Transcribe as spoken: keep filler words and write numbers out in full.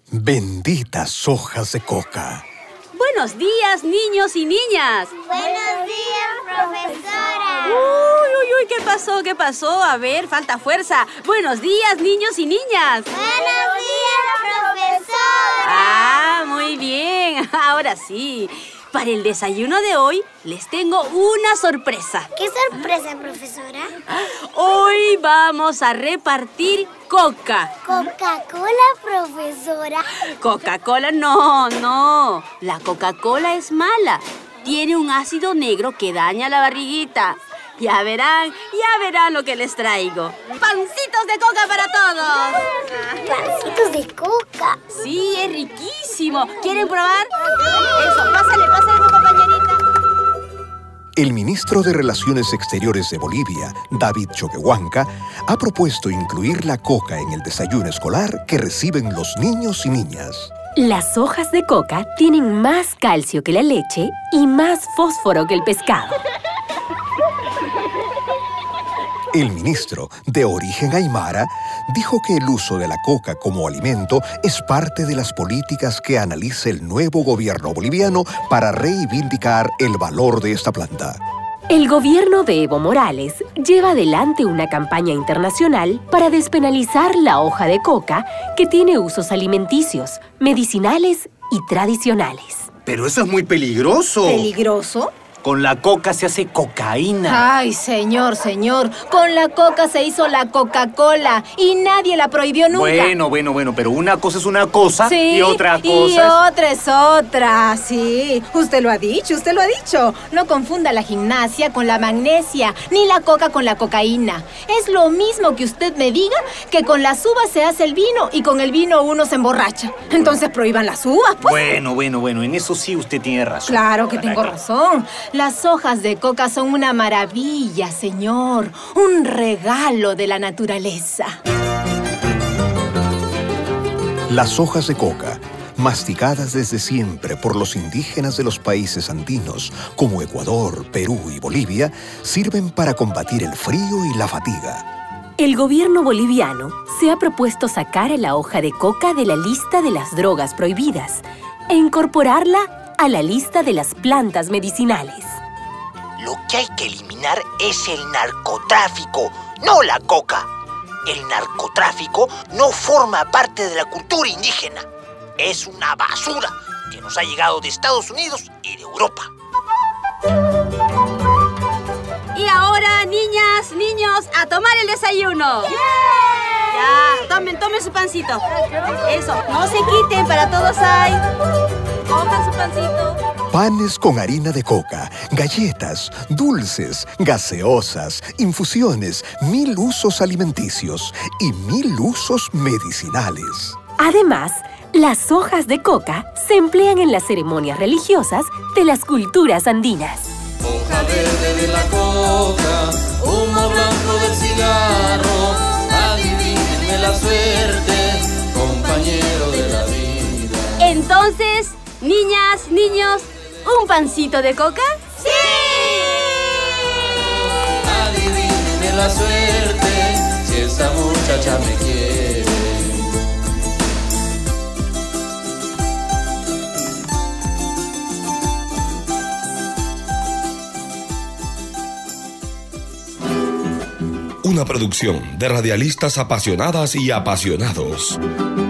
Benditas hojas de coca. Buenos días, niños y niñas. Buenos días, profesora. Uy, uy, uy, ¿qué pasó? ¿Qué pasó? A ver, falta fuerza. Buenos días, niños y niñas. Buenos días, profesora. Ah, muy bien. Ahora sí. Para el desayuno de hoy, les tengo una sorpresa. ¿Qué sorpresa, profesora? Hoy vamos a repartir coca. ¿Coca-Cola, profesora? Coca-Cola, no, no. La Coca-Cola es mala. Tiene un ácido negro que daña la barriguita. Ya verán, ya verán lo que les traigo. ¡Pancitos de coca para todos! ¿Pancitos de coca? Sí, es riquísimo. ¿Quieren probar? Eso, pásale, pásale, mi compañerita. El ministro de Relaciones Exteriores de Bolivia, David Choquehuanca, ha propuesto incluir la coca en el desayuno escolar que reciben los niños y niñas. Las hojas de coca tienen más calcio que la leche y más fósforo que el pescado. El ministro, de origen aymara, dijo que el uso de la coca como alimento es parte de las políticas que analiza el nuevo gobierno boliviano para reivindicar el valor de esta planta. El gobierno de Evo Morales lleva adelante una campaña internacional para despenalizar la hoja de coca que tiene usos alimenticios, medicinales y tradicionales. Pero eso es muy peligroso. ¿Peligroso? Con la coca se hace cocaína. Ay, señor, señor. Con la coca se hizo la Coca-Cola y nadie la prohibió nunca. Bueno, bueno, bueno, pero una cosa es una cosa sí, y otra cosa y es... otra es otra, sí. Usted lo ha dicho, usted lo ha dicho. No confunda la gimnasia con la magnesia, ni la coca con la cocaína. Es lo mismo que usted me diga que con las uvas se hace el vino y con el vino uno se emborracha. Entonces prohíban las uvas, pues. Bueno, bueno, bueno, en eso sí usted tiene razón. Claro que tengo razón. Las hojas de coca son una maravilla, señor. Un regalo de la naturaleza. Las hojas de coca, masticadas desde siempre por los indígenas de los países andinos, como Ecuador, Perú y Bolivia, sirven para combatir el frío y la fatiga. El gobierno boliviano se ha propuesto sacar a la hoja de coca de la lista de las drogas prohibidas e incorporarla a la lista de las plantas medicinales. Lo que hay que eliminar es el narcotráfico, no la coca. El narcotráfico no forma parte de la cultura indígena. Es una basura que nos ha llegado de Estados Unidos y de Europa. Y ahora, niñas, niños, a tomar el desayuno. ¡Yeah! Ya, tomen, tomen su pancito. Eso, no se quiten, para todos hay. Cojan su pancito. Panes con harina de coca, galletas, dulces, gaseosas, infusiones, mil usos alimenticios y mil usos medicinales. Además, las hojas de coca se emplean en las ceremonias religiosas de las culturas andinas. Hoja verde de la coca, humo blanco del cigarro, adivínenme la suerte, compañero de la vida. Entonces, niñas, niños, ¿un pancito de coca? ¡Sí! Adivínenme la suerte, si esa muchacha me quiere. Una producción de radialistas apasionadas y apasionados.